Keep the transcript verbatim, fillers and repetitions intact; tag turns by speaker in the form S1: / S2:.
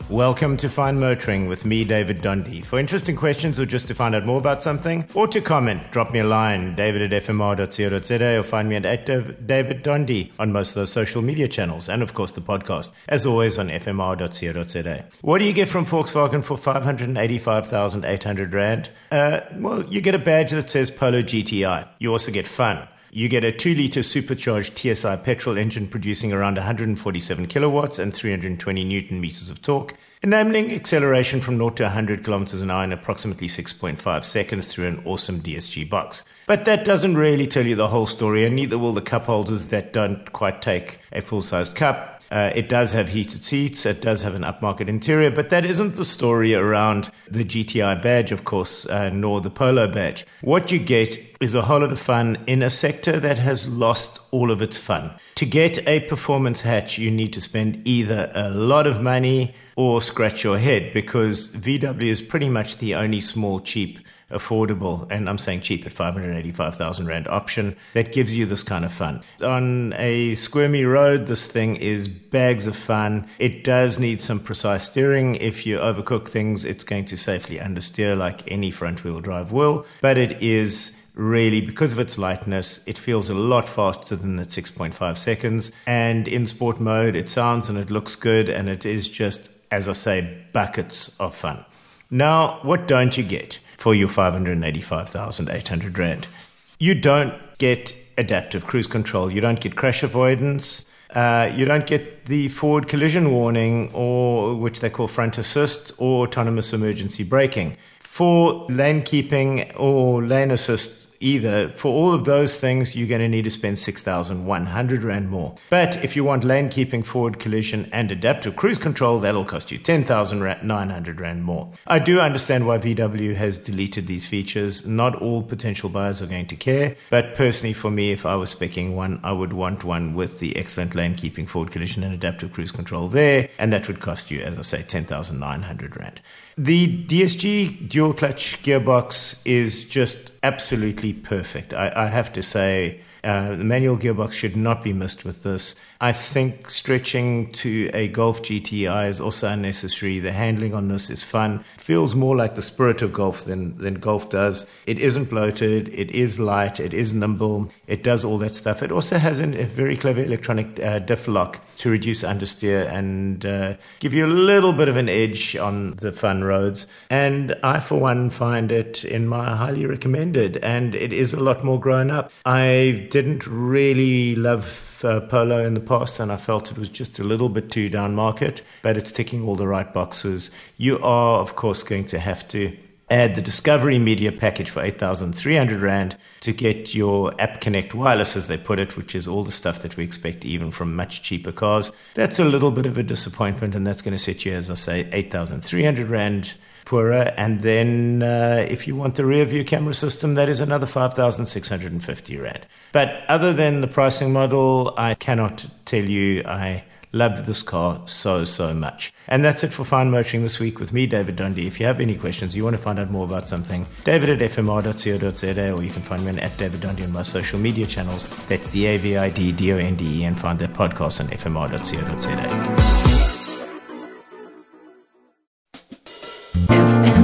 S1: Welcome to Fine Motoring with me, David Dondi. For interesting questions or just to find out more about something, or to comment, drop me a line, david at f m r dot co dot z a, or find me at David Dondi on most of those social media channels, and of course the podcast, as always on f m r dot co dot z a. What do you get from Volkswagen for five hundred eighty-five thousand eight hundred rand? Uh, well, you get a badge that says Polo G T I. You also get fun. You get a two litre supercharged T S I petrol engine producing around one hundred forty-seven kilowatts and three hundred twenty newton meters of torque, enabling acceleration from zero to one hundred kilometers an hour in approximately six point five seconds through an awesome D S G box. But that doesn't really tell you the whole story, and neither will the cup holders that don't quite take a full-size cup. Uh, it does have heated seats, it does have an upmarket interior, but that isn't the story around the G T I badge, of course, uh, nor the Polo badge. What you get is a whole lot of fun in a sector that has lost all of its fun. To get a performance hatch, you need to spend either a lot of money or scratch your head, because V W is pretty much the only small, cheap, affordable, and I'm saying cheap at five hundred eighty-five thousand rand option that gives you this kind of fun. On a squirmy road, this thing is bags of fun. It does need some precise steering. If you overcook things, it's going to safely understeer like any front-wheel drive will, but it is really, because of its lightness, it feels a lot faster than that six point five seconds, and in sport mode, it sounds and it looks good, and it is just, as I say, buckets of fun. Now, what don't you get for your five hundred eighty-five thousand eight hundred rand? You don't get adaptive cruise control. You don't get crash avoidance. Uh, you don't get the forward collision warning, or which they call front assist, or autonomous emergency braking. For lane keeping or lane assist either, for all of those things, you're going to need to spend six thousand one hundred rand more. But if you want lane keeping, forward collision, and adaptive cruise control, that'll cost you ten thousand nine hundred rand more. I do understand why V W has deleted these features. Not all potential buyers are going to care, but personally for me, if I was speccing one, I would want one with the excellent lane keeping, forward collision, and adaptive cruise control there, and that would cost you, as I say, ten thousand nine hundred rand. The D S G dual clutch gearbox is just absolutely perfect. I, I have to say, uh, the manual gearbox should not be missed with this. I think stretching to a Golf G T I is also unnecessary. The handling on this is fun. It feels more like the spirit of Golf than, than Golf does. It isn't bloated. It is light. It is nimble. It does all that stuff. It also has an, a very clever electronic uh, diff lock to reduce understeer and uh, give you a little bit of an edge on the fun roads. And I, for one, find it in my highly recommended, and it is a lot more grown up. I didn't really love Uh, Polo in the past, and I felt it was just a little bit too down market, but it's ticking all the right boxes. You are, of course, going to have to add the Discovery Media package for eight thousand three hundred rand to get your App Connect wireless, as they put it, which is all the stuff that we expect even from much cheaper cars. That's a little bit of a disappointment, and that's going to set you, as I say, eight thousand three hundred rand poorer. And then uh, if you want the rear view camera system, that is another five thousand six hundred fifty rand. But other than the pricing model, I cannot tell you I love this car so, so much. And that's it for Fine Motoring this week with me, David Dondi. If you have any questions, you want to find out more about something, david at f m r dot co dot z a, or you can find me on at David Dondi on my social media channels. That's D A V I D D O N D E, and find that podcast on f m r dot co dot z a. F M